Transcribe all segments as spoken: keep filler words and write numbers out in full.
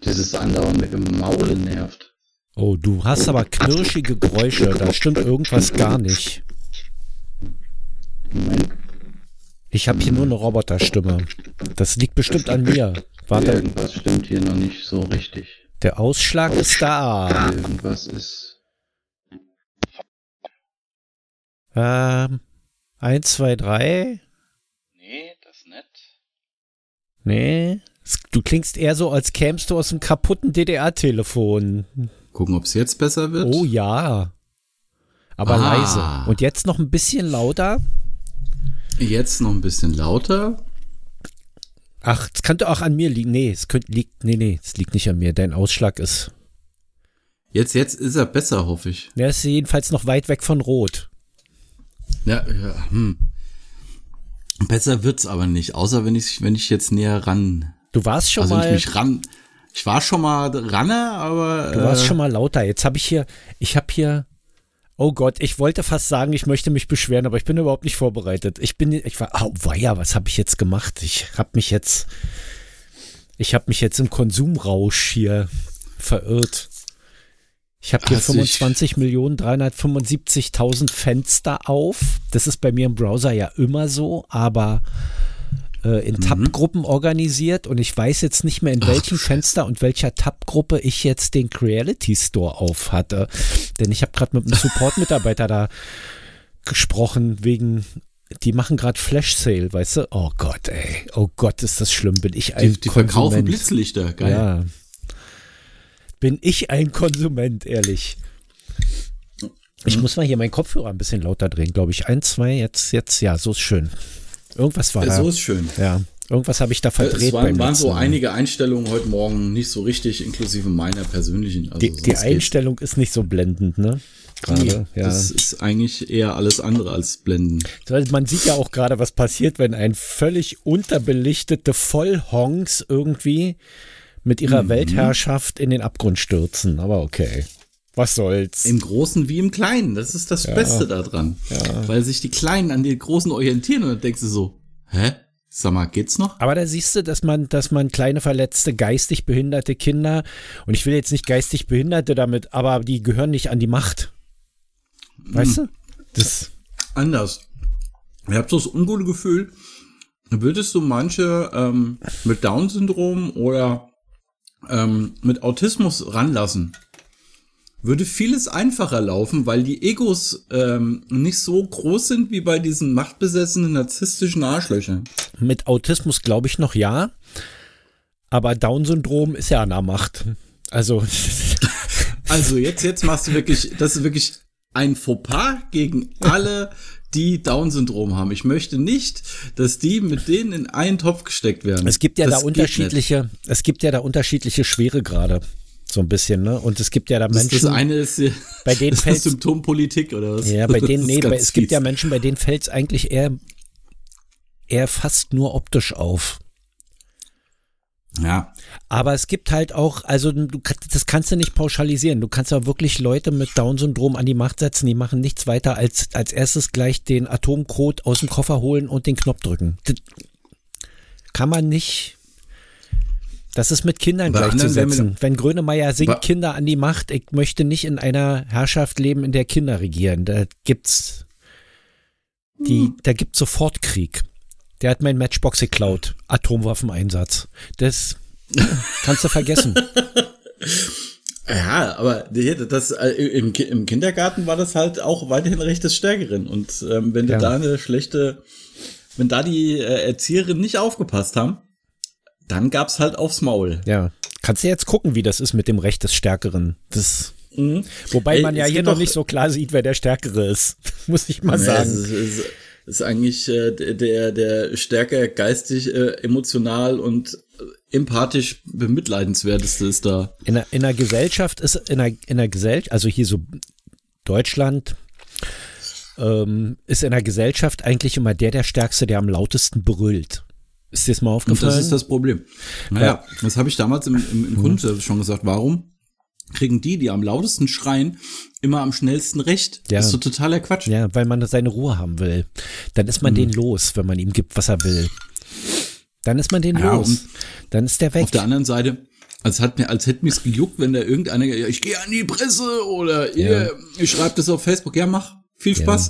Dieses andauernde Gemaule nervt. Oh, du hast aber knirschige Geräusche. Da stimmt irgendwas gar nicht. Moment. Ich habe hier nur eine Roboterstimme. Das liegt bestimmt an mir. Warte. Irgendwas stimmt hier noch nicht so richtig. Der Ausschlag ist da. Irgendwas ist... Ähm, eins, zwei, drei. Nee, das ist nett. Nee. Du klingst eher so, als kämst du aus einem kaputten D D R-Telefon. Gucken, ob es jetzt besser wird. Oh ja. Aber Ah. leise. Und jetzt noch ein bisschen lauter. Jetzt noch ein bisschen lauter. Ach, es könnte auch an mir liegen. Nee, es könnte, liegt, nee, nee, es liegt nicht an mir. Dein Ausschlag ist... Jetzt, jetzt ist er besser, hoffe ich. Der ist jedenfalls noch weit weg von Rot. Ja, ja, hm. Besser wird's aber nicht, außer wenn ich, wenn ich jetzt näher ran. Du warst schon also mal... ich mich ran, ich war schon mal ranne, aber... Du warst äh, schon mal lauter. Jetzt habe ich hier... Ich habe hier... Oh Gott, ich wollte fast sagen, ich möchte mich beschweren, aber ich bin überhaupt nicht vorbereitet. Ich bin, ich war, oh weia, was habe ich jetzt gemacht? Ich habe mich jetzt, ich habe mich jetzt im Konsumrausch hier verirrt. Ich habe hier Also fünfundzwanzig Millionen dreihundertfünfundsiebzigtausend Fenster auf. Das ist bei mir im Browser ja immer so, aber äh, in Mhm. Tab-Gruppen organisiert und ich weiß jetzt nicht mehr, in Ach, welchem du Fenster und welcher Tab-Gruppe ich jetzt den Creality Store auf hatte. Denn ich habe gerade mit einem Support-Mitarbeiter da gesprochen, wegen, die machen gerade Flash-Sale, weißt du? Oh Gott, ey. Oh Gott, ist das schlimm. Bin ich ein Die, die verkaufen Konsument? Blitzlichter, geil. Ja. Bin ich ein Konsument, ehrlich. Ich muss mal hier meinen Kopfhörer ein bisschen lauter drehen, glaube ich. Ein, zwei, jetzt, jetzt, ja, so ist schön. Irgendwas war Ja, da. so ist schön. Ja, irgendwas habe ich da verdreht. Es waren, beim waren letzten so Mal. einige Einstellungen heute Morgen nicht so richtig, inklusive meiner persönlichen. Also Die, sonst die geht's. Einstellung ist nicht so blendend, ne? Gerade, Nee, ja. Das ist eigentlich eher alles andere als blenden. Also man sieht ja auch gerade, was passiert, wenn ein völlig unterbelichtete Vollhongs irgendwie mit ihrer Mhm. Weltherrschaft in den Abgrund stürzen. Aber okay, was soll's. Im Großen wie im Kleinen. Das ist das Ja. Beste daran. Ja. Weil sich die Kleinen an die Großen orientieren und dann denkst du so, hä? Sag mal, geht's noch? Aber da siehst du, dass man, dass man kleine verletzte, geistig behinderte Kinder, und ich will jetzt nicht geistig Behinderte damit, aber die gehören nicht an die Macht. Weißt Hm. du? Das, Anders. Ich habe so das ungute Gefühl, würdest du manche ähm, mit Down-Syndrom oder ähm, mit Autismus ranlassen, würde vieles einfacher laufen, weil die Egos ähm, nicht so groß sind wie bei diesen machtbesessenen narzisstischen Arschlöchern. mit Autismus glaube ich noch ja, aber Down-Syndrom ist ja an der Macht. Also, Also jetzt, jetzt machst du wirklich, das ist wirklich ein Fauxpas gegen alle, die Down-Syndrom haben. Ich möchte nicht, dass die mit denen in einen Topf gesteckt werden. es gibt ja Das da geht unterschiedliche, es gibt ja da unterschiedliche Schweregrade. So ein bisschen, ne? Und es gibt ja da Das, Menschen, das eine ist, äh, bei denen das fällt ist Symptompolitik oder was? ja, bei Das denen, ist nee, ganz bei, es gibt fies. ja Menschen, bei denen fällt es eigentlich eher, eher fast nur optisch auf. Ja, Aber es gibt halt auch, also du, das kannst du nicht pauschalisieren. Du kannst ja wirklich Leute mit Down-Syndrom an die Macht setzen, die machen nichts weiter als als erstes gleich den Atomcode aus dem Koffer holen und den Knopf drücken. Das kann man nicht. Das ist mit Kindern Bei anderen wären gleichzusetzen. wir- Wenn Grönemeyer singt, Bei- Kinder an die Macht, ich möchte nicht in einer Herrschaft leben, in der Kinder regieren. Da gibt's die, Hm. da gibt's sofort Krieg. Der hat mein Matchbox geklaut. Atomwaffeneinsatz. Das kannst du vergessen. ja, aber das äh, im, Ki- im Kindergarten war das halt auch weiterhin Recht des Stärkeren. Und ähm, wenn du Ja. da eine schlechte, wenn da die äh, Erzieherinnen nicht aufgepasst haben, dann gab's halt aufs Maul. Ja. Kannst du jetzt gucken, wie das ist mit dem Recht des Stärkeren. Das, Mhm. wobei Ey, man ja es hier gibt noch doch- nicht so klar sieht, wer der Stärkere ist. Muss ich mal Ja, sagen. es ist, es ist, es ist eigentlich äh, der, der stärker geistig, äh, emotional und äh, empathisch bemitleidenswerteste ist da. In der, in der Gesellschaft ist, in der, in der Gesellschaft, also hier so Deutschland, ähm, ist in der Gesellschaft eigentlich immer der, der Stärkste, der am lautesten brüllt. Ist dir das mal Und aufgefallen? das ist das Problem. Naja, das habe ich damals im, im, im Kundenservice schon gesagt. Warum kriegen die, die am lautesten schreien, immer am schnellsten recht? Ja. Das ist so totaler Quatsch. Ja, weil man seine Ruhe haben will. Dann ist man Mhm. den los, wenn man ihm gibt, was er will. Dann ist man den Ja, los. und Dann ist der weg. Auf der anderen Seite, Als, hat mir, als hätte mir's gejuckt, wenn da irgendeiner, ja, ich gehe an die Presse oder Ja. ich, ich schreibe das auf Facebook. Ja, mach. Viel Spaß.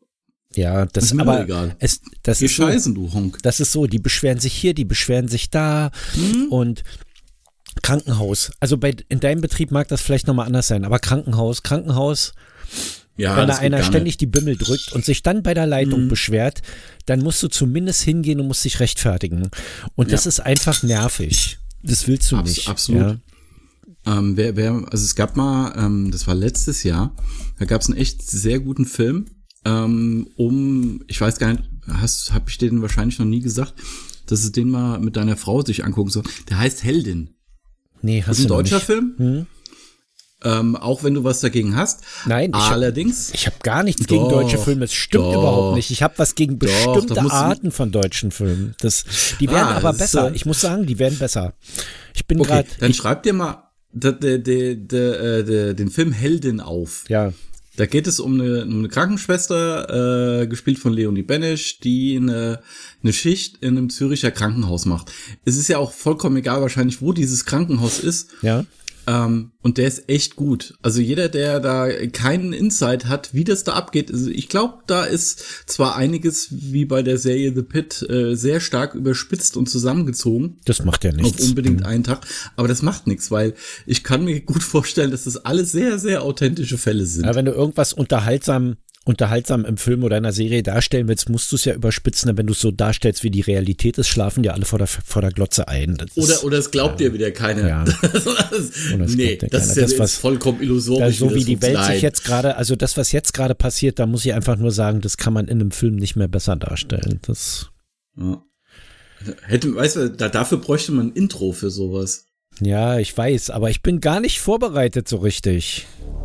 Ja, das Ist mir aber doch egal. es, das Geh ist so, scheißen, du Honk. das ist so, die beschweren sich hier, die beschweren sich da und Krankenhaus. Also bei in deinem Betrieb mag das vielleicht nochmal anders sein, aber Krankenhaus, Krankenhaus, Ja, wenn da das geht einer gar ständig nicht. die Bimmel drückt und sich dann bei der Leitung beschwert, dann musst du zumindest hingehen und musst dich rechtfertigen. Und das Ja. ist einfach nervig. Das willst du Abs- nicht. absolut. Ja. Ähm, wer, wer, also es gab mal, ähm, das war letztes Jahr, da gab es einen echt sehr guten Film, ähm, um, ich weiß gar nicht, hast, hab ich dir den wahrscheinlich noch nie gesagt, dass es den mal mit deiner Frau sich angucken soll. Der heißt Heldin. Nee, Das hast ist ein du noch deutscher nicht. Film. Hm? Ähm, auch wenn du was dagegen hast. Nein, ich hab- Allerdings. Ich habe gar nichts gegen Doch, deutsche Filme. Das stimmt doch. überhaupt nicht. Ich habe was gegen Doch, da bestimmte musst du- Arten von deutschen Filmen. Das, die werden Ah, aber das ist, besser. äh, Ich muss sagen, die werden besser. Ich bin Okay, gerade. dann schreib dir mal de, de, de, de, de, den Film Heldin auf. Ja, Da geht es um eine, um eine Krankenschwester, äh, gespielt von Leonie Benesch, die eine, eine Schicht in einem Züricher Krankenhaus macht. Es ist ja auch vollkommen egal wahrscheinlich, wo dieses Krankenhaus ist. ja. Ähm, und der ist echt gut. Also jeder, der da keinen Insight hat, wie das da abgeht, also ich glaube, da ist zwar einiges, wie bei der Serie The Pit, äh, sehr stark überspitzt und zusammengezogen. Das macht ja nichts. Auf unbedingt einen Tag. Aber das macht nichts, weil ich kann mir gut vorstellen, dass das alles sehr, sehr authentische Fälle sind. Ja, wenn du irgendwas unterhaltsam, unterhaltsam im Film oder in einer Serie darstellen willst, musst du es ja überspitzen. Wenn du es so darstellst, wie die Realität ist, schlafen dir alle vor der, vor der Glotze ein. Das Oder, ist, oder es glaubt dir wieder keiner. Ja. Das, Oder es nee, glaubt dir das keiner. ist ja Das, das was- vollkommen illusorisch. ja, so wie das die Welt sich funktioniert. jetzt gerade, also das, was jetzt gerade passiert, da muss ich einfach nur sagen, das kann man in einem Film nicht mehr besser darstellen. Das, Ja. Hätte, weißt du, da, dafür bräuchte man ein Intro für sowas. ja, ich weiß, aber ich bin gar nicht vorbereitet so richtig.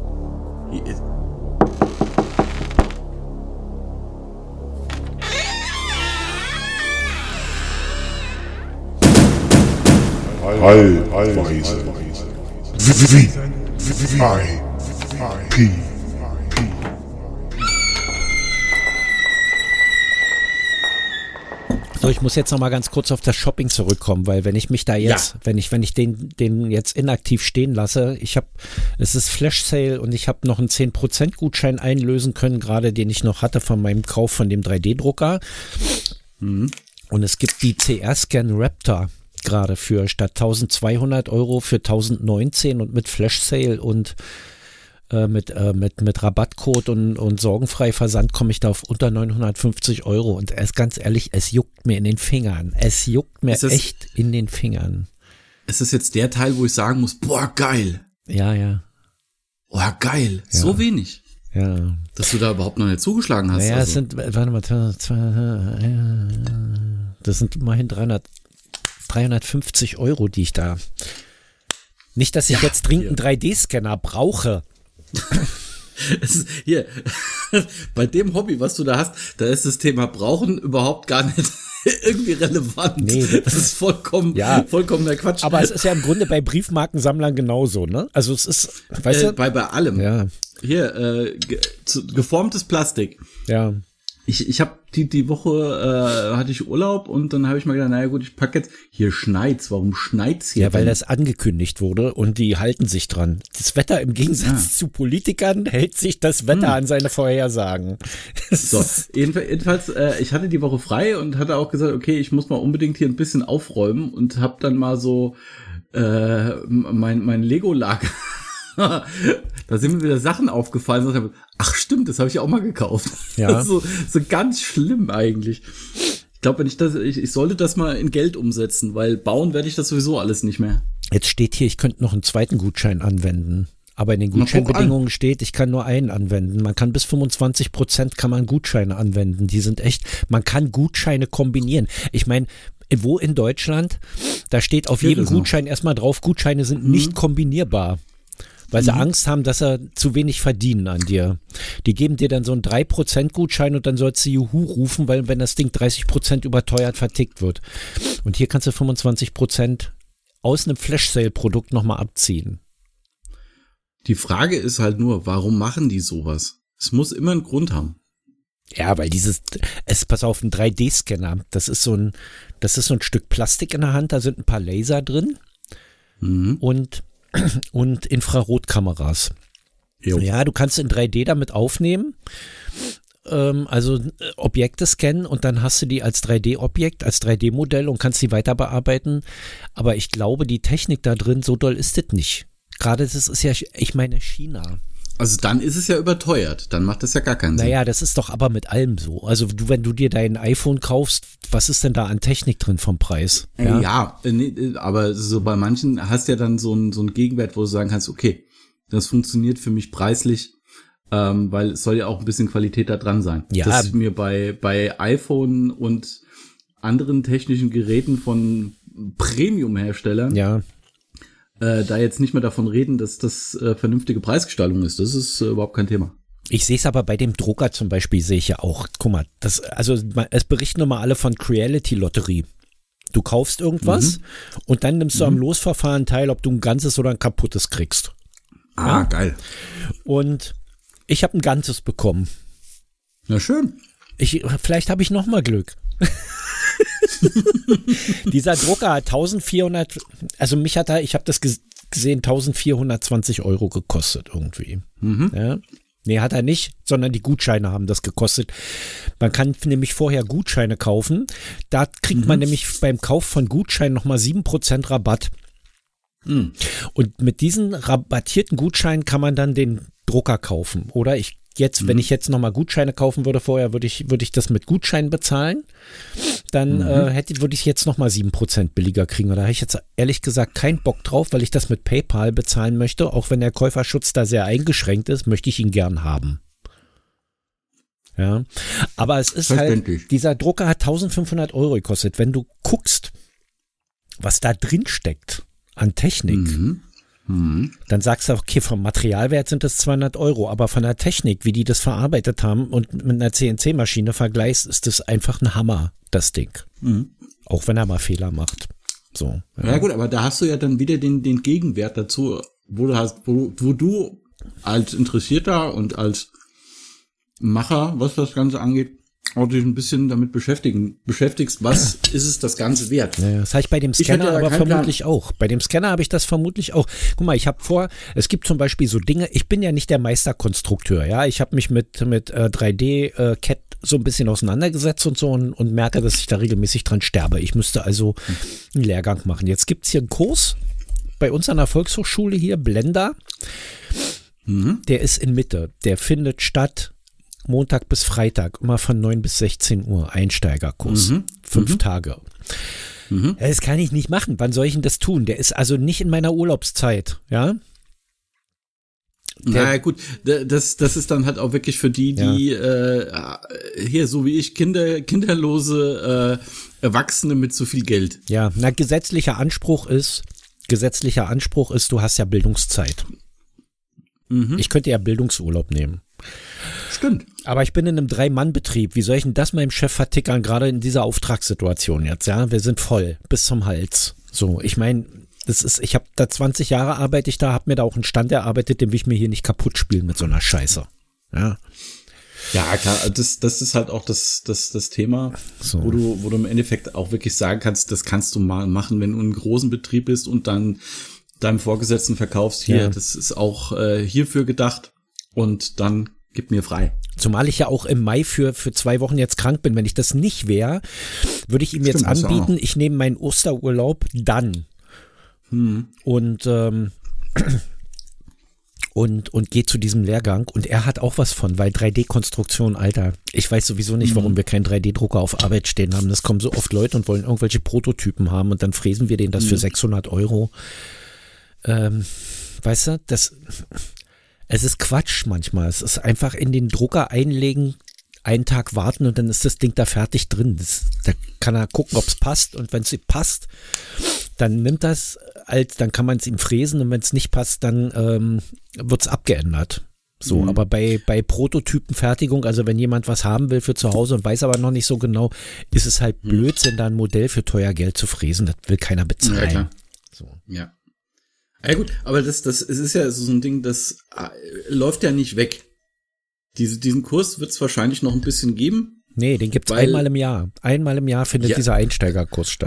Heilweise. V I P. So, ich muss jetzt noch mal ganz kurz auf das Shopping zurückkommen, weil wenn ich mich da jetzt, Ja. wenn ich, wenn ich den, den jetzt inaktiv stehen lasse, ich habe, es ist Flash Sale und ich habe noch einen zehn Prozent Gutschein einlösen können, gerade den ich noch hatte von meinem Kauf von dem drei D Drucker. Mhm. Und es gibt die C R-Scan Raptor gerade für statt eintausendzweihundert Euro für tausendneunzehn und mit Flash Sale und äh, mit, äh, mit, mit Rabattcode und, und sorgenfrei Versand komme ich da auf unter neunhundertfünfzig Euro. Und es, ganz ehrlich, es juckt mir in den Fingern. Es juckt mir Ist das- echt in den Fingern. Es ist jetzt der Teil, wo ich sagen muss, boah, geil. Ja, ja, Boah, geil. So wenig. ja. Dass du da überhaupt noch nicht zugeschlagen hast. Naja, also. es sind, warte mal, das sind immerhin dreihundert, dreihundertfünfzig Euro, die ich da. Nicht, dass ich Ja, jetzt dringend einen hier. drei D-Scanner brauche. Es ist, hier, bei dem Hobby, was du da hast, da ist das Thema Brauchen überhaupt gar nicht irgendwie relevant. Nee, das- das ist vollkommen, Ja. vollkommener Quatsch. Aber es ist ja im Grunde bei Briefmarkensammlern genauso, ne? Also es ist, weißt äh, du? bei, bei allem. Ja, Hier, äh, ge zu, geformtes Plastik. ja. Ich, ich habe die, die Woche, äh, hatte ich Urlaub und dann habe ich mal gedacht, naja gut, ich packe jetzt, hier schneit's, warum schneit's hier? Ja, weil denn? das angekündigt wurde und die halten sich dran. Das Wetter im Gegensatz Ah. zu Politikern hält sich das Wetter an seine Vorhersagen. So, jedenfalls, jedenfalls äh, ich hatte die Woche frei und hatte auch gesagt, okay, ich muss mal unbedingt hier ein bisschen aufräumen und habe dann mal so äh, mein, mein Lego-Lager. Da sind mir wieder Sachen aufgefallen. Und ich, ach stimmt, das habe ich auch mal gekauft. Ja. Das ist so, so ganz schlimm eigentlich. Ich glaube, wenn ich das, ich, ich sollte das mal in Geld umsetzen, weil bauen werde ich das sowieso alles nicht mehr. Jetzt steht hier, ich könnte noch einen zweiten Gutschein anwenden. Aber in den Na, guck Gutscheinbedingungen steht, ich kann nur einen anwenden. Man kann bis fünfundzwanzig Prozent kann man Gutscheine anwenden. Die sind echt, man kann Gutscheine kombinieren. Ich meine, wo in Deutschland, da steht auf Steht jedem es noch? Gutschein erstmal drauf, Gutscheine sind nicht kombinierbar. Weil sie Angst haben, dass sie zu wenig verdienen an dir. Die geben dir dann so einen drei Prozent Gutschein und dann sollst du Juhu rufen, weil wenn das Ding dreißig Prozent überteuert vertickt wird. Und hier kannst du fünfundzwanzig Prozent aus einem Flash-Sale-Produkt nochmal abziehen. Die Frage ist halt nur, warum machen die sowas? Es muss immer einen Grund haben. Ja, weil dieses, es, pass auf, ein drei D-Scanner, das ist so ein, das ist so ein Stück Plastik in der Hand, da sind ein paar Laser drin. Mhm. und, und Infrarotkameras. Jo. Ja, du kannst in drei D damit aufnehmen, ähm, also äh, Objekte scannen und dann hast du die als drei D-Objekt, als drei D-Modell und kannst die weiter bearbeiten. Aber ich glaube, die Technik da drin, so doll ist das nicht. Gerade das ist ja, ich meine, China. Also dann ist es ja überteuert. Dann macht das ja gar keinen Sinn. Naja, das ist doch aber mit allem so. Also du, wenn du dir dein iPhone kaufst, was ist denn da an Technik drin vom Preis? Ja, ja äh, nee, aber so bei manchen hast du ja dann so einen so einen Gegenwert, wo du sagen kannst, okay, das funktioniert für mich preislich, ähm, weil es soll ja auch ein bisschen Qualität da dran sein. Ja. Das ist mir bei bei iPhone und anderen technischen Geräten von Premium-Herstellern Ja. äh, da jetzt nicht mehr davon reden, dass das äh, vernünftige Preisgestaltung ist. Das ist äh, überhaupt kein Thema. Ich sehe es aber bei dem Drucker zum Beispiel, sehe ich ja auch, guck mal, das, also es berichten immer alle von Creality-Lotterie. Du kaufst irgendwas Mhm. und dann nimmst du Mhm. am Losverfahren teil, ob du ein ganzes oder ein kaputtes kriegst. Ah, Ja. geil. Und ich habe ein ganzes bekommen. Na schön. Ich, vielleicht habe ich noch mal Glück. Dieser Drucker hat eintausendvierhundert, also mich hat er, ich habe das ges- gesehen, eintausendvierhundertzwanzig Euro gekostet irgendwie. Mhm. Ja. Nee, hat er nicht, sondern die Gutscheine haben das gekostet. Man kann nämlich vorher Gutscheine kaufen. Da kriegt Mhm. man nämlich beim Kauf von Gutscheinen nochmal sieben Prozent Rabatt. Mhm. Und mit diesen rabattierten Gutscheinen kann man dann den Drucker kaufen. Oder ich jetzt, Mhm. wenn ich jetzt nochmal Gutscheine kaufen würde vorher, würde ich, würde ich das mit Gutscheinen bezahlen. Dann Mhm. äh, hätte, würde ich jetzt nochmal sieben Prozent billiger kriegen. Und da habe ich jetzt ehrlich gesagt keinen Bock drauf, weil ich das mit PayPal bezahlen möchte. Auch wenn der Käuferschutz da sehr eingeschränkt ist, möchte ich ihn gern haben. Ja, aber es ist halt, Verständlich. dieser Drucker hat eintausendfünfhundert Euro gekostet. Wenn du guckst, was da drin steckt an Technik, Mhm. Mhm. dann sagst du, okay, vom Materialwert sind das zweihundert Euro, aber von der Technik, wie die das verarbeitet haben und mit einer C N C-Maschine vergleichst, ist das einfach ein Hammer, das Ding. Mhm. Auch wenn er mal Fehler macht. So. Ja gut, aber da hast du ja dann wieder den, den Gegenwert dazu, wo du hast, wo, wo du als Interessierter und als Macher, was das Ganze angeht, auch dich ein bisschen damit beschäftigen, beschäftigst, was ist es das Ganze wert? Ja, das habe ich bei dem Ich hätte Scanner ja aber keinen vermutlich auch. Bei dem Scanner habe ich das vermutlich auch. Guck mal, ich habe vor, es gibt zum Beispiel so Dinge, ich bin ja nicht der Meisterkonstrukteur, ja, ich habe mich mit, mit äh, drei D-Cat so ein bisschen auseinandergesetzt und so und, und merke, dass ich da regelmäßig dran sterbe. Ich müsste also einen Lehrgang machen. Jetzt gibt es hier einen Kurs bei uns an der Volkshochschule hier, Blender, Mhm. der ist in Mitte, der findet statt Montag bis Freitag, immer von neun bis sechzehn Uhr, Einsteigerkurs, Mhm. fünf Mhm. Tage. Mhm. Ja, das kann ich nicht machen. Wann soll ich denn das tun? Der ist also nicht in meiner Urlaubszeit, ja? Na ja, gut, da- das, das ist dann halt auch wirklich für die, die äh, hier, so wie ich, Kinder, kinderlose äh, Erwachsene mit zu viel Geld. Ja, na, gesetzlicher Anspruch ist, gesetzlicher Anspruch ist, du hast ja Bildungszeit. Mhm. Ich könnte ja Bildungsurlaub nehmen. Stimmt. Aber ich bin in einem Drei-Mann-Betrieb. Wie soll ich denn das meinem Chef vertickern, gerade in dieser Auftragssituation jetzt, ja? Wir sind voll, bis zum Hals. So, ich meine, das ist, ich habe da zwanzig Jahre arbeite ich da, habe mir da auch einen Stand erarbeitet, den will ich mir hier nicht kaputt spielen mit so einer Scheiße. Ja, Ja, klar, das, das ist halt auch das, das, das Thema, So. wo du, wo du im Endeffekt auch wirklich sagen kannst, das kannst du mal machen, wenn du in einem großen Betrieb bist und dann deinem Vorgesetzten verkaufst, hier, Ja. das ist auch äh, hierfür gedacht und dann gib mir frei. zumal ich ja auch im Mai für, für zwei Wochen jetzt krank bin. Wenn ich das nicht wäre, würde ich ihm jetzt Stimmt, hast du auch anbieten, noch. ich nehme meinen Osterurlaub dann Hm. und ähm, und und gehe zu diesem Lehrgang und er hat auch was von, weil drei D-Konstruktion, Alter, ich weiß sowieso nicht, warum wir keinen drei D-Drucker auf Arbeit stehen haben. Das kommen so oft Leute und wollen irgendwelche Prototypen haben und dann fräsen wir denen das für sechshundert Euro. Ähm, weißt du, das es ist Quatsch manchmal. Es ist einfach in den Drucker einlegen, einen Tag warten und dann ist das Ding da fertig drin. Das, da kann er gucken, ob es passt und wenn es ihm passt, dann nimmt das als, dann kann man es ihm fräsen und wenn es nicht passt, dann ähm, wird es abgeändert. So, Mhm. aber bei, bei Prototypenfertigung, also wenn jemand was haben will für zu Hause und weiß aber noch nicht so genau, ist es halt Blödsinn, da ein Modell für teuer Geld zu fräsen. Das will keiner bezahlen. Ja, klar. So. Ja. Ja gut, aber das, das es ist ja so ein Ding, das äh, läuft ja nicht weg. Diese, diesen Kurs wird es wahrscheinlich noch ein bisschen geben. Nee, den gibt's Weil- einmal im Jahr. Einmal im Jahr findet Ja. dieser Einsteigerkurs statt.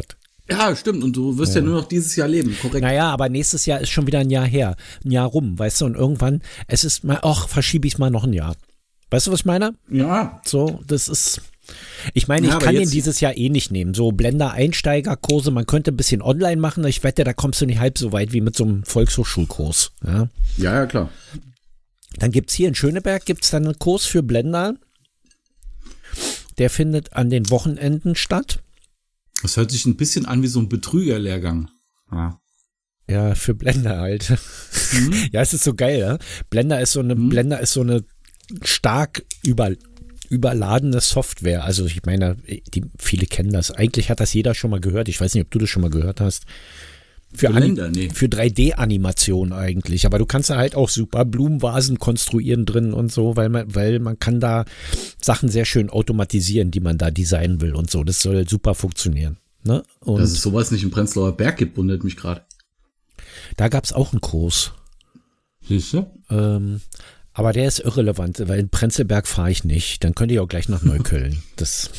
Ja, stimmt. Und du wirst ja, ja nur noch dieses Jahr leben, korrekt. Naja, aber nächstes Jahr ist schon wieder ein Jahr her. Ein Jahr rum, weißt du? Und irgendwann, es ist mal, ach, verschiebe ich es mal noch ein Jahr. Weißt du, was ich meine? Ja. So, das ist, ich meine, ich ja, kann den jetzt, dieses Jahr eh nicht nehmen. So Blender-Einsteigerkurse, man könnte ein bisschen online machen. Ich wette, da kommst du nicht halb so weit wie mit so einem Volkshochschulkurs. Ja, ja, ja klar. Dann gibt es hier in Schöneberg gibt's dann einen Kurs für Blender. Der findet an den Wochenenden statt. Das hört sich ein bisschen an wie so ein Betrügerlehrgang. Ja, ja für Blender halt. Mhm. Ja, es ist so geil, ja? Blender ist so eine, mhm. Blender ist so eine stark über, überladene Software. Also ich meine, die, viele kennen das. Eigentlich hat das jeder schon mal gehört. Ich weiß nicht, ob du das schon mal gehört hast. Für, Blender, nee. für drei D-Animation eigentlich. Aber du kannst da halt auch super Blumenvasen konstruieren drin und so, weil man, weil man kann da Sachen sehr schön automatisieren, die man da designen will und so. Das soll super funktionieren. Ne? Und dass es sowas nicht im Prenzlauer Berg gibt, wundert mich gerade. Da gab es auch einen Kurs. Siehst du? Ähm, aber der ist irrelevant, weil in Prenzlberg fahre ich nicht. Dann könnt ihr auch gleich nach Neukölln. Das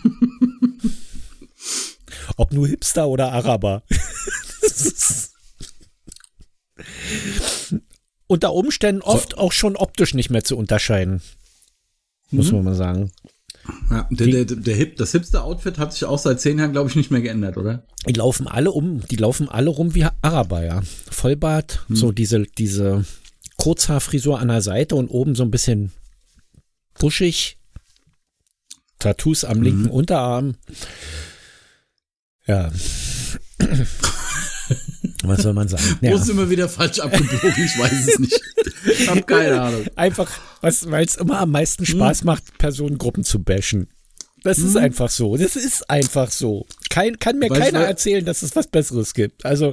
ob nur Hipster oder Araber. Unter Umständen oft auch schon optisch nicht mehr zu unterscheiden. Muss mhm. man mal sagen. Ja, der, der, der Hip, das Hipster-Outfit hat sich auch seit zehn Jahren, glaube ich, nicht mehr geändert, oder? Die laufen alle um, die laufen alle rum wie Araber, ja. Vollbart, mhm. so diese, diese Kurzhaarfrisur an der Seite und oben so ein bisschen buschig. Tattoos am linken mhm. Unterarm. Ja. Was soll man sagen? Ja. Wo ist immer wieder falsch abgebogen? Ich weiß es nicht. Ich habe keine Ahnung. Einfach, weil es immer am meisten Spaß hm. macht, Personengruppen zu bashen. Das hm. ist einfach so. Das ist einfach so. Kein, kann mir weißt keiner du, erzählen, dass es was Besseres gibt. Also,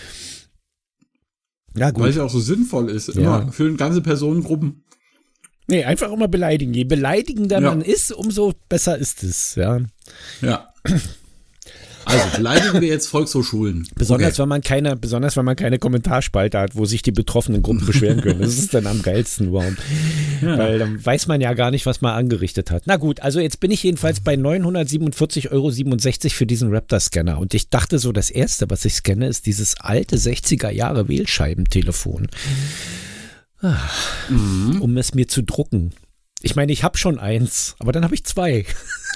ja gut. Weil es ja auch so sinnvoll ist. Ja. Immer für ganze Personengruppen. Nee, einfach immer beleidigen. Je beleidigender ja. man ist, umso besser ist es. Ja. Ja. Also beleidigen wir jetzt Volkshochschulen. Besonders okay. wenn man keine, besonders wenn man keine Kommentarspalte hat, wo sich die betroffenen Gruppen beschweren können. Das ist dann am geilsten überhaupt. Ja. Weil dann weiß man ja gar nicht, was man angerichtet hat. Na gut, also jetzt bin ich jedenfalls bei neunhundertsiebenundvierzig Euro siebenundsechzig für diesen Raptor-Scanner. Und ich dachte so, das erste, was ich scanne, ist dieses alte sechziger Jahre Wählscheibentelefon. Ah, mhm. Um es mir zu drucken. Ich meine, ich habe schon eins, aber dann habe ich zwei.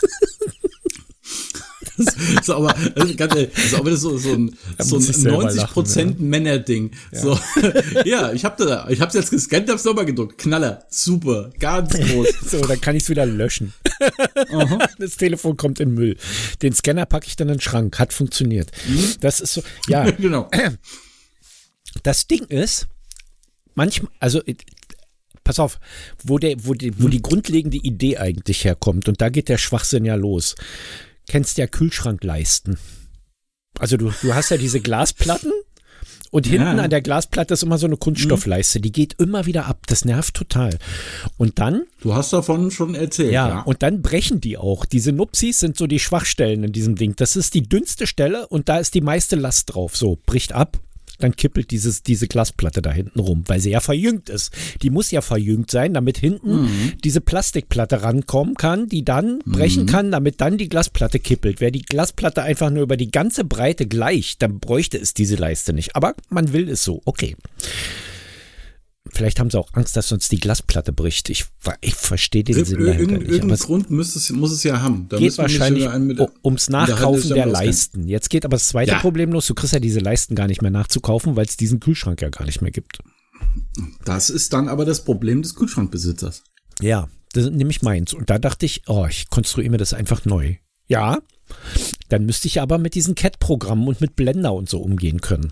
So, aber, ganz ehrlich, so, aber das ist so, so ein, so ein neunzig Prozent ja. Männer-Ding. Ja. So, ja, ich habe da, ich hab's jetzt gescannt, hab's nochmal gedruckt. Knaller, super, ganz groß. So, dann kann ich es wieder löschen. Uh-huh. Das Telefon kommt in Müll. Den Scanner packe ich dann in den Schrank. Hat funktioniert. Mhm. Das ist so, ja. Genau. Das Ding ist, manchmal, also pass auf, wo, der, wo, die, wo die grundlegende Idee eigentlich herkommt, und da geht der Schwachsinn ja los. Kennst ja Kühlschrankleisten. Also du, du hast ja diese Glasplatten und hinten ja. an der Glasplatte ist immer so eine Kunststoffleiste. Die geht immer wieder ab. Das nervt total. Und dann... Du hast davon schon erzählt. Ja, ja. Und dann brechen die auch. Diese Nupsis sind so die Schwachstellen in diesem Ding. Das ist die dünnste Stelle und da ist die meiste Last drauf. So, bricht ab. Dann kippelt dieses, diese Glasplatte da hinten rum, weil sie ja verjüngt ist. Die muss ja verjüngt sein, damit hinten mhm. diese Plastikplatte rankommen kann, die dann mhm. brechen kann, damit dann die Glasplatte kippelt. Wäre die Glasplatte einfach nur über die ganze Breite gleich, dann bräuchte es diese Leiste nicht. Aber man will es so, okay. Vielleicht haben sie auch Angst, dass sonst die Glasplatte bricht. Ich, ich verstehe den Sinn dahinter nicht. Irgendeinen Grund muss es, muss es ja haben. Da geht wahrscheinlich mit, ums Nachkaufen der, der Leisten. Jetzt geht aber das zweite ja. Problem los. Du kriegst ja diese Leisten gar nicht mehr nachzukaufen, weil es diesen Kühlschrank ja gar nicht mehr gibt. Das ist dann aber das Problem des Kühlschrankbesitzers. Ja, das ist nämlich meins. Und da dachte ich, oh, ich konstruiere mir das einfach neu. Ja, dann müsste ich aber mit diesen C A D-Programmen und mit Blender und so umgehen können.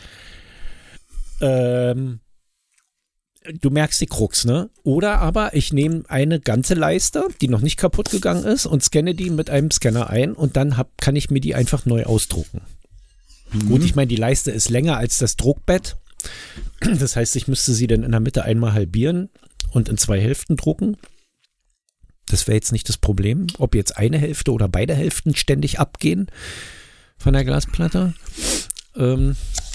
Ähm... Du merkst die Krux, ne? Oder aber ich nehme eine ganze Leiste, die noch nicht kaputt gegangen ist, und scanne die mit einem Scanner ein und dann hab, kann ich mir die einfach neu ausdrucken. Mhm. Gut, ich meine, die Leiste ist länger als das Druckbett. Das heißt, ich müsste sie dann in der Mitte einmal halbieren und in zwei Hälften drucken. Das wäre jetzt nicht das Problem, ob jetzt eine Hälfte oder beide Hälften ständig abgehen von der Glasplatte. Ähm...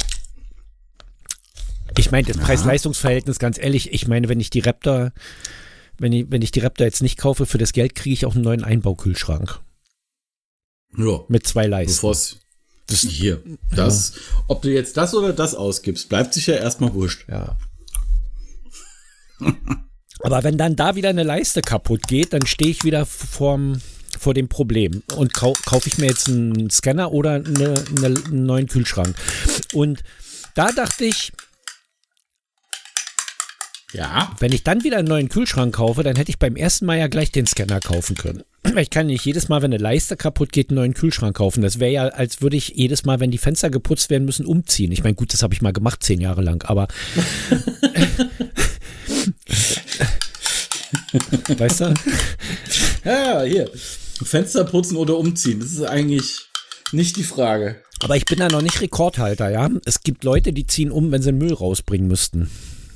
Ich meine, das ja. Preis-Leistungs-Verhältnis, ganz ehrlich, ich meine, wenn ich die Raptor, wenn ich, wenn ich die Raptor jetzt nicht kaufe, für das Geld kriege ich auch einen neuen Einbaukühlschrank. Ja. Mit zwei Leisten. Bevor's, Das, Hier, das, ja. Ob du jetzt das oder das ausgibst, bleibt sich ja erstmal wurscht. Ja. Aber wenn dann da wieder eine Leiste kaputt geht, dann stehe ich wieder vorm, vor dem Problem und kau, kaufe ich mir jetzt einen Scanner oder eine, eine, einen neuen Kühlschrank. Und da dachte ich, ja, wenn ich dann wieder einen neuen Kühlschrank kaufe, dann hätte ich beim ersten Mal ja gleich den Scanner kaufen können. Ich kann nicht jedes Mal, wenn eine Leiste kaputt geht, einen neuen Kühlschrank kaufen. Das wäre ja, als würde ich jedes Mal, wenn die Fenster geputzt werden müssen, umziehen. Ich meine, gut, das habe ich mal gemacht, zehn Jahre lang, aber weißt du? Ja, hier. Fenster putzen oder umziehen, das ist eigentlich nicht die Frage. Aber ich bin da noch nicht Rekordhalter, ja. Es gibt Leute, die ziehen um, wenn sie Müll rausbringen müssten.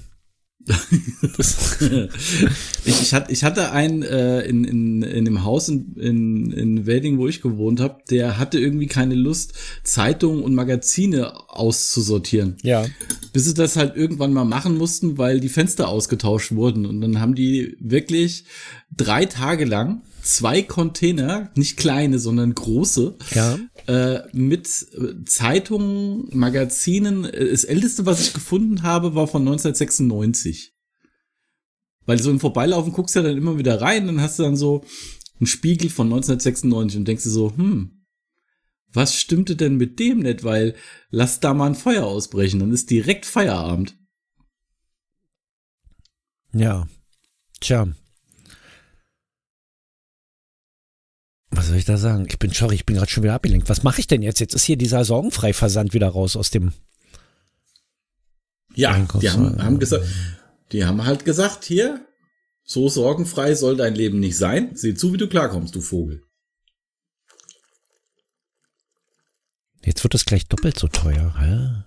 ich, ich, hatte, ich hatte einen äh, in, in, in dem Haus in, in, in Wedding, wo ich gewohnt habe, der hatte irgendwie keine Lust, Zeitungen und Magazine auszusortieren. Ja. Bis sie das halt irgendwann mal machen mussten, weil die Fenster ausgetauscht wurden. Und dann haben die wirklich drei Tage lang zwei Container, nicht kleine, sondern große, ja. äh, mit Zeitungen, Magazinen. Das älteste, was ich gefunden habe, war von neunzehnhundertsechsundneunzig. Weil so im Vorbeilaufen guckst du ja dann immer wieder rein, dann hast du dann so einen Spiegel von neunzehnhundertsechsundneunzig und denkst dir so, hm, was stimmte denn mit dem nicht? Weil lass da mal ein Feuer ausbrechen, dann ist direkt Feierabend. Ja, tja. Was soll ich da sagen? Ich bin sorry, ich bin gerade schon wieder abgelenkt. Was mache ich denn jetzt? Jetzt ist hier dieser Sorgenfrei-Versand wieder raus aus dem Ja, die haben, haben gesagt, die haben halt gesagt, hier, so sorgenfrei soll dein Leben nicht sein. Sieh zu, wie du klarkommst, du Vogel. Jetzt wird es gleich doppelt so teuer. Hä?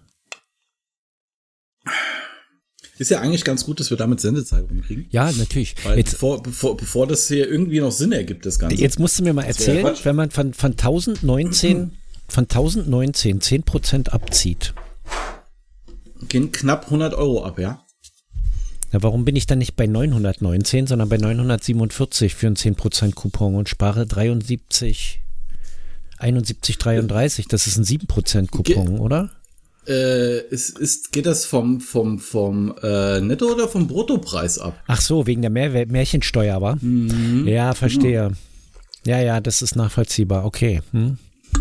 Ist ja eigentlich ganz gut, dass wir damit Sendezeit rumkriegen. Ja, natürlich. Weil jetzt, bevor, bevor, bevor das hier irgendwie noch Sinn ergibt, das Ganze. Jetzt musst du mir mal erzählen, ja wenn man von, von tausendneunzehn, von tausendneunzehn zehn Prozent abzieht. Gehen knapp hundert Euro ab, ja? Na, warum bin ich dann nicht bei neunhundertneunzehn, sondern bei neunhundertsiebenundvierzig für einen zehn Prozent Coupon und spare dreiundsiebzig, einundsiebzig, dreiunddreißig? Das ist ein sieben Prozent Coupon, Ge- oder? Äh, ist, ist, geht das vom, vom, vom äh, Netto- oder vom Bruttopreis ab? Ach so, wegen der Mehr- Märchensteuer, wa? Mhm. Ja, verstehe. Ja, ja, das ist nachvollziehbar. Okay. Hm.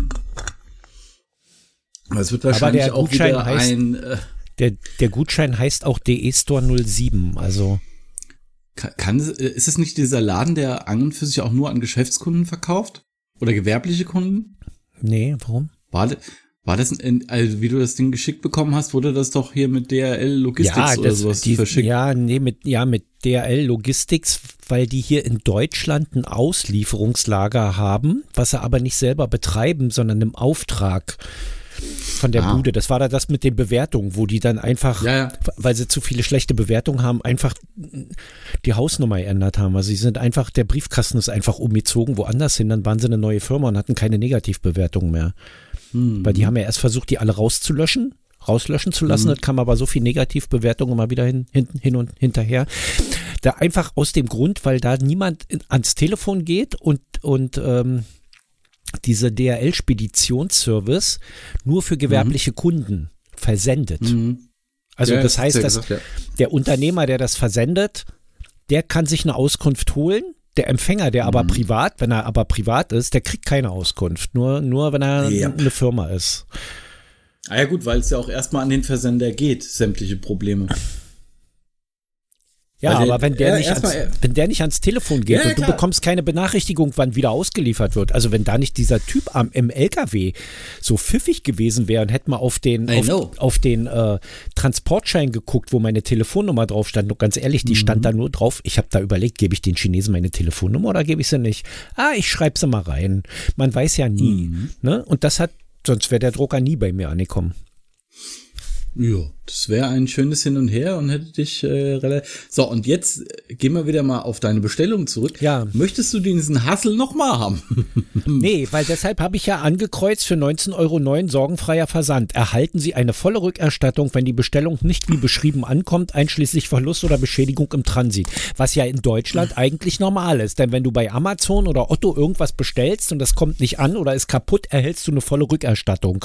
Es wird wahrscheinlich der auch Gutschein wieder heißt, ein... Äh, der, der Gutschein heißt auch D E Store null sieben, also... Kann, kann, ist es nicht dieser Laden, der an und für sich auch nur an Geschäftskunden verkauft? Oder gewerbliche Kunden? Nee, warum? War das... War das, in, also wie du das Ding geschickt bekommen hast, wurde das doch hier mit D H L Logistics ja, oder das, sowas die, verschickt? Ja, nee, mit, ja, mit D H L Logistics, weil die hier in Deutschland ein Auslieferungslager haben, was sie aber nicht selber betreiben, sondern im Auftrag von der ah. Bude. Das war da das mit den Bewertungen, wo die dann einfach, ja, ja. weil sie zu viele schlechte Bewertungen haben, einfach die Hausnummer geändert haben. Also sie sind einfach, der Briefkasten ist einfach umgezogen, woanders hin, dann waren sie eine neue Firma und hatten keine Negativbewertungen mehr. Hm. Weil die haben ja erst versucht, die alle rauszulöschen, rauslöschen zu lassen. Hm. Das kam aber so viel Negativbewertungen immer wieder hin, hin, hin und hinterher. Da einfach aus dem Grund, weil da niemand in, ans Telefon geht und, und ähm, diese D H L-Speditionsservice nur für gewerbliche mhm. Kunden versendet. Mhm. Also ja, das heißt, dass gesagt, ja. der Unternehmer, der das versendet, der kann sich eine Auskunft holen. Der Empfänger, der mhm. aber privat, wenn er aber privat ist, der kriegt keine Auskunft. Nur, nur wenn er ja. eine Firma ist. Ah ja gut, weil es ja auch erstmal an den Versender geht, sämtliche Probleme. Ja, Weil aber der, wenn der, ja, nicht ans, wenn der nicht ans Telefon geht ja, und du klar. bekommst keine Benachrichtigung, wann wieder ausgeliefert wird, also wenn da nicht dieser Typ am, im L K W so pfiffig gewesen wäre und hätte mal auf den, auf, auf den äh, Transportschein geguckt, wo meine Telefonnummer drauf stand, und ganz ehrlich, die mhm. stand da nur drauf, ich habe da überlegt, gebe ich den Chinesen meine Telefonnummer oder gebe ich sie nicht? Ah, ich schreibe sie mal rein. Man weiß ja nie. Mhm. Ne? Und das hat, sonst wäre der Drucker nie bei mir angekommen. Ja, das wäre ein schönes Hin und Her und hätte dich äh, relativ. So, und jetzt äh, gehen wir wieder mal auf deine Bestellung zurück. Ja. Möchtest du diesen Hassel noch mal haben? Nee, weil deshalb habe ich ja angekreuzt für neunzehn Euro neun sorgenfreier Versand. Erhalten Sie eine volle Rückerstattung, wenn die Bestellung nicht wie beschrieben ankommt, einschließlich Verlust oder Beschädigung im Transit. Was ja in Deutschland eigentlich normal ist. Denn wenn du bei Amazon oder Otto irgendwas bestellst und das kommt nicht an oder ist kaputt, erhältst du eine volle Rückerstattung.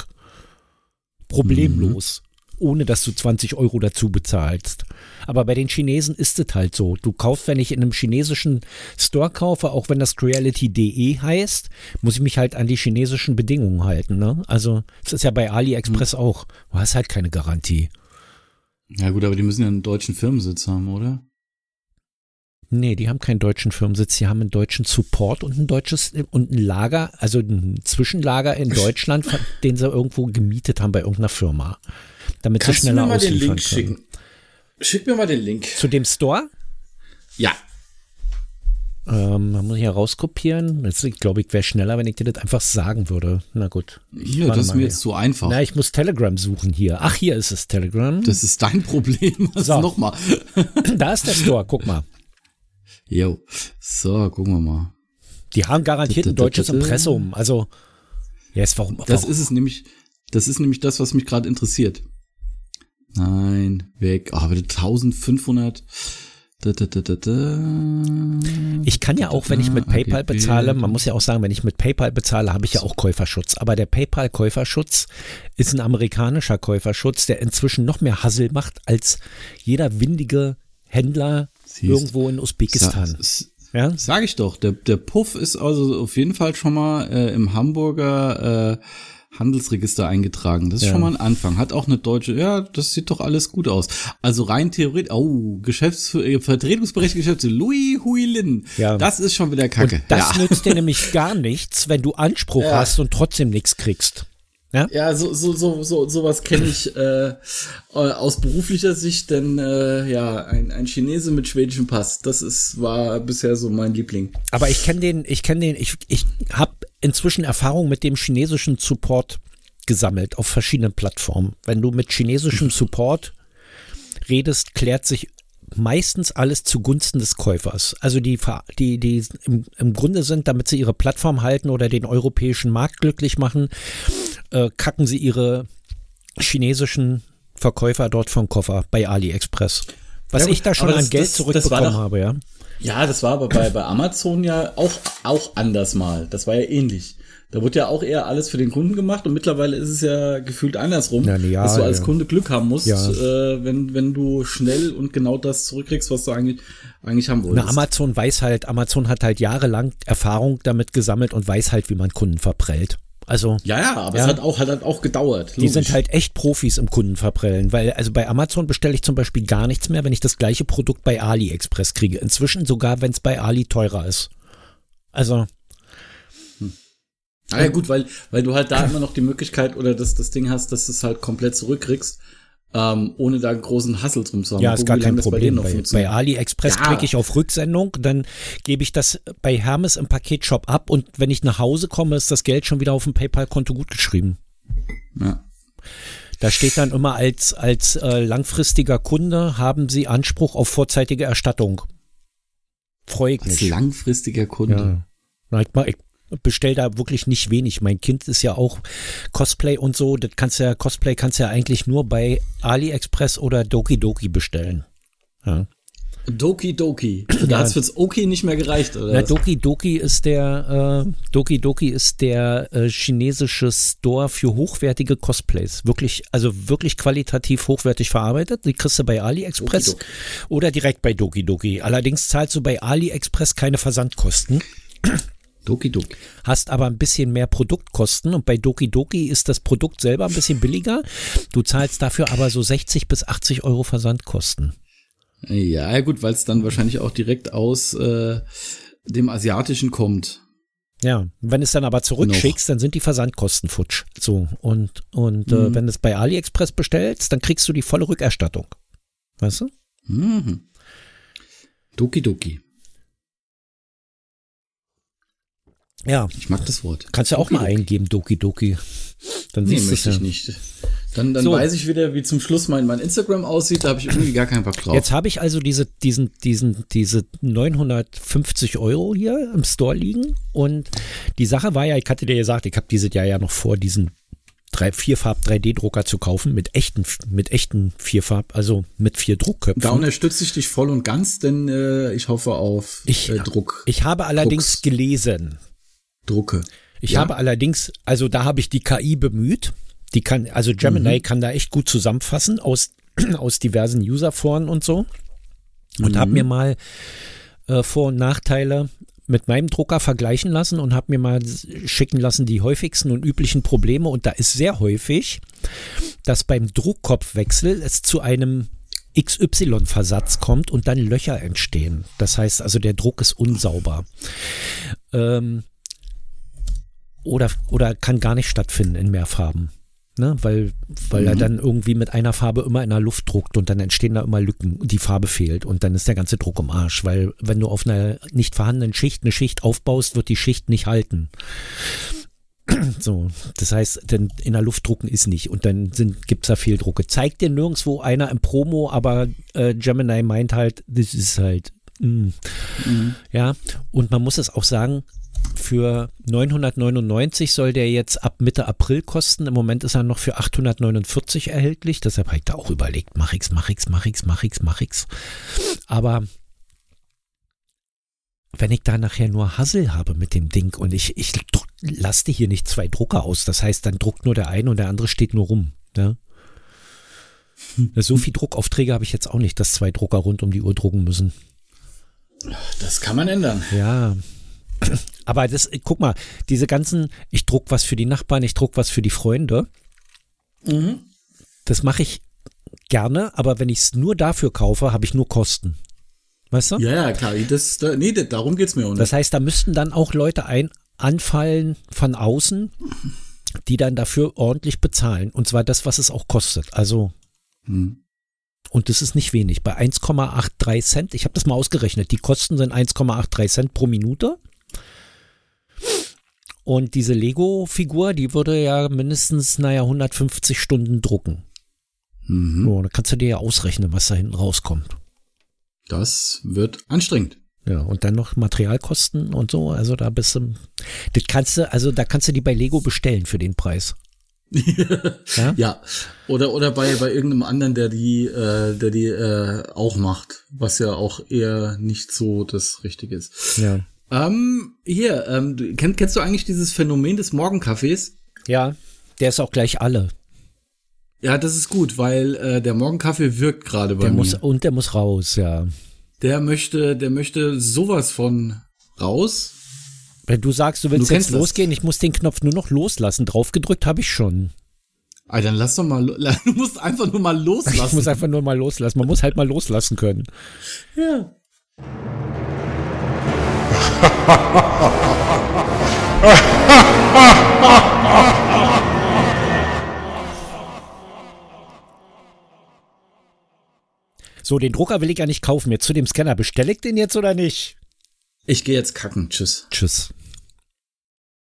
Problemlos. Mhm. Ohne dass du zwanzig Euro dazu bezahlst. Aber bei den Chinesen ist es halt so. Du kaufst, wenn ich in einem chinesischen Store kaufe, auch wenn das Creality punkt de heißt, muss ich mich halt an die chinesischen Bedingungen halten. Ne? Also das ist ja bei AliExpress mhm. auch. Du hast halt keine Garantie. Ja gut, aber die müssen ja einen deutschen Firmensitz haben, oder? Nee, die haben keinen deutschen Firmensitz, die haben einen deutschen Support und ein deutsches und ein Lager, also ein Zwischenlager in Deutschland, den sie irgendwo gemietet haben bei irgendeiner Firma. Damit Kannst sie schneller du mir mal den ausliefern Link können. schicken? Schick mir mal den Link. Zu dem Store? Ja. Ähm, man muss hier rauskopieren. Das, ich glaube, ich wäre schneller, wenn ich dir das einfach sagen würde. Na gut. Ja, das ist mir jetzt zu einfach. Na, ich muss Telegram suchen hier. Ach, hier ist es, Telegram. Das ist dein Problem. Was So. Nochmal. Da ist der Store, guck mal. Jo. So, gucken wir mal. Die haben garantiert ein deutsches Impressum. Also, yes, warum? Das warum? ist es nämlich, das ist nämlich das, was mich gerade interessiert. Nein, weg. Oh, aber eintausendfünfhundert. Da, da, da, da, da. Ich kann ja auch, wenn ich mit PayPal bezahle, man muss ja auch sagen, wenn ich mit PayPal bezahle, habe ich ja auch Käuferschutz. Aber der PayPal-Käuferschutz ist ein amerikanischer Käuferschutz, der inzwischen noch mehr Hassel macht als jeder windige Händler Siehst, irgendwo in Usbekistan. Sa ja? Sag ich doch, der, der Puff ist also auf jeden Fall schon mal äh, im Hamburger äh, Handelsregister eingetragen. Das ist ja schon mal ein Anfang. Hat auch eine deutsche, ja, das sieht doch alles gut aus. Also rein theoretisch, oh, Geschäfts äh, Vertretungsberechtigter Geschäftsführer Louis Huilin. Ja. Das ist schon wieder Kacke. Und das ja. nützt dir nämlich gar nichts, wenn du Anspruch ja. hast und trotzdem nichts kriegst. Ja, ja so so so so sowas kenne ich äh, aus beruflicher Sicht, denn äh, ja ein ein Chinese mit schwedischem Pass, das ist war bisher so mein Liebling. Aber ich kenne den, ich kenne den, ich ich habe inzwischen Erfahrung mit dem chinesischen Support gesammelt auf verschiedenen Plattformen. Wenn du mit chinesischem Support redest, klärt sich meistens alles zugunsten des Käufers. Also die, die, die im, im Grunde sind, damit sie ihre Plattform halten oder den europäischen Markt glücklich machen, äh, kacken sie ihre chinesischen Verkäufer dort vom Koffer bei AliExpress. Was ja, ich da schon das, an Geld das, zurückbekommen das doch, habe, ja. Ja, das war aber bei, bei Amazon ja auch, auch anders mal. Das war ja ähnlich. Da wurde ja auch eher alles für den Kunden gemacht und mittlerweile ist es ja gefühlt andersrum, ja, ja, dass du als ja. Kunde Glück haben musst, ja. äh, wenn, wenn du schnell und genau das zurückkriegst, was du eigentlich, eigentlich haben wolltest. Na, Amazon weiß halt, Amazon hat halt jahrelang Erfahrung damit gesammelt und weiß halt, wie man Kunden verprellt. Also, ja, ja, aber ja, es hat auch, hat auch gedauert. Die logisch. Sind halt echt Profis im Kundenverprellen, weil also bei Amazon bestelle ich zum Beispiel gar nichts mehr, wenn ich das gleiche Produkt bei AliExpress kriege. Inzwischen sogar, wenn es bei Ali teurer ist. Also. Hm. Ah ja gut, weil, weil du halt da immer noch die Möglichkeit oder das, das Ding hast, dass du es halt komplett zurückkriegst, ähm, ohne da einen großen Hassel drum zu haben. Ja, ist gar kein Problem. Bei, bei, bei AliExpress ja. klicke ich auf Rücksendung, dann gebe ich das bei Hermes im Paketshop ab und wenn ich nach Hause komme, ist das Geld schon wieder auf dem PayPal-Konto gut geschrieben. Ja. Da steht dann immer als, als äh, langfristiger Kunde haben Sie Anspruch auf vorzeitige Erstattung. Freue ich mich. Als langfristiger Kunde. Ja. Na, ich, ich bestell da wirklich nicht wenig. Mein Kind ist ja auch Cosplay und so. Das kannst ja, Cosplay kannst du ja eigentlich nur bei AliExpress oder Doki Doki bestellen. Ja. Doki Doki. Da ja. hat's fürs Oki nicht mehr gereicht, oder? Na, Doki Doki ist der äh, Doki Doki ist der äh, chinesische Store für hochwertige Cosplays. Wirklich, also wirklich qualitativ hochwertig verarbeitet. Die kriegst du bei AliExpress Doki Doki. Oder direkt bei Doki Doki. Allerdings zahlst du bei AliExpress keine Versandkosten. Doki Doki. Hast aber ein bisschen mehr Produktkosten und bei Doki Doki ist das Produkt selber ein bisschen billiger. Du zahlst dafür aber so sechzig bis achtzig Euro Versandkosten. Ja, gut, weil es dann wahrscheinlich auch direkt aus äh, dem Asiatischen kommt. Ja, wenn es dann aber zurückschickst, Noch. dann sind die Versandkosten futsch. So, und, und mhm. äh, wenn du es bei AliExpress bestellst, dann kriegst du die volle Rückerstattung. Weißt du? Mhm. Doki Doki. Ja. Ich mag das Wort. Kannst du ja auch mal eingeben, Doki Doki. Dann nee, siehst möchte ja. ich nicht. Dann, dann So. weiß ich wieder, wie zum Schluss mein, mein Instagram aussieht. Da habe ich irgendwie gar keinen Bock drauf. Jetzt habe ich also diese, diesen, diesen, diese neunhundertfünfzig Euro hier im Store liegen. Und die Sache war ja, ich hatte dir gesagt, ich habe dieses Jahr ja noch vor, diesen drei, Vierfarb drei D Drucker zu kaufen mit echten, mit echten Vierfarb, also mit vier Druckköpfen. Da unterstütze ich dich voll und ganz, denn äh, ich hoffe auf Ich, äh, Druck. ich habe allerdings Drucks. gelesen. Drucke. Ich Ja? habe allerdings, also da habe ich die K I bemüht. Die kann, also Gemini Mhm. kann da echt gut zusammenfassen aus, aus diversen Userforen und so. Und Mhm. habe mir mal äh, Vor- und Nachteile mit meinem Drucker vergleichen lassen und habe mir mal schicken lassen die häufigsten und üblichen Probleme. Und da ist sehr häufig, dass beim Druckkopfwechsel es zu einem X Y-Versatz kommt und dann Löcher entstehen. Das heißt also, der Druck ist unsauber. Ähm, oder, oder kann gar nicht stattfinden in mehr Farben. Ne? Weil, weil Mhm. er dann irgendwie mit einer Farbe immer in der Luft druckt und dann entstehen da immer Lücken und die Farbe fehlt und dann ist der ganze Druck im Arsch. Weil wenn du auf einer nicht vorhandenen Schicht eine Schicht aufbaust, wird die Schicht nicht halten. So, das heißt, denn in der Luft drucken ist nicht und dann gibt es da Fehldrucke. Zeigt dir nirgendwo einer im Promo, aber äh, Gemini meint halt, das ist halt, mh. Mhm. Ja, und man muss es auch sagen, für neunhundertneunundneunzig soll der jetzt ab Mitte April kosten. Im Moment ist er noch für achthundertneunundvierzig erhältlich. Deshalb habe ich da auch überlegt, mach ich's, mach ich's, mach ich's, mach ich's, mach ich's. Aber wenn ich da nachher nur Hassel habe mit dem Ding und ich, ich laste hier nicht zwei Drucker aus, das heißt, dann druckt nur der eine und der andere steht nur rum. Ja? So viel Druckaufträge habe ich jetzt auch nicht, dass zwei Drucker rund um die Uhr drucken müssen. Das kann man ändern. Ja, aber das, guck mal, diese ganzen, ich druck was für die Nachbarn, ich druck was für die Freunde, Mhm. das mache ich gerne, aber wenn ich es nur dafür kaufe, habe ich nur Kosten. Weißt du? Ja, ja, klar. Das, da, nee, da- darum geht's mir auch nicht. Das heißt, da müssten dann auch Leute ein, anfallen von außen, die dann dafür ordentlich bezahlen. Und zwar das, was es auch kostet. Also, Hm. und das ist nicht wenig. Bei eins Komma dreiundachtzig Cent, ich habe das mal ausgerechnet, die Kosten sind eins Komma dreiundachtzig Cent pro Minute. Und diese Lego-Figur, die würde ja mindestens, naja, hundertfünfzig Stunden drucken. Mhm. So, da kannst du dir ja ausrechnen, was da hinten rauskommt. Das wird anstrengend. Ja, und dann noch Materialkosten und so, also da bist du, das kannst du, also da kannst du die bei Lego bestellen für den Preis. Ja? Ja. Oder, oder bei, bei irgendeinem anderen, der die, äh, der die äh, auch macht, was ja auch eher nicht so das Richtige ist. Ja. Ähm, hier, ähm, du, kenn, kennst du eigentlich dieses Phänomen des Morgenkaffees? Ja, der ist auch gleich alle. Ja, das ist gut, weil äh, der Morgenkaffee wirkt gerade bei Der mir. muss, und der muss raus, ja. Der möchte, der möchte sowas von raus. Wenn du sagst, du willst Du jetzt kennst das. losgehen, ich muss den Knopf nur noch loslassen. Draufgedrückt habe ich schon. Ah, dann lass doch mal, lo- du musst einfach nur mal Ich loslassen. muss einfach nur mal loslassen. Man muss halt mal loslassen können. Ja. So, den Drucker will ich ja nicht kaufen. Jetzt zu dem Scanner. Bestelle ich den jetzt oder nicht? Ich gehe jetzt kacken. Tschüss. Tschüss.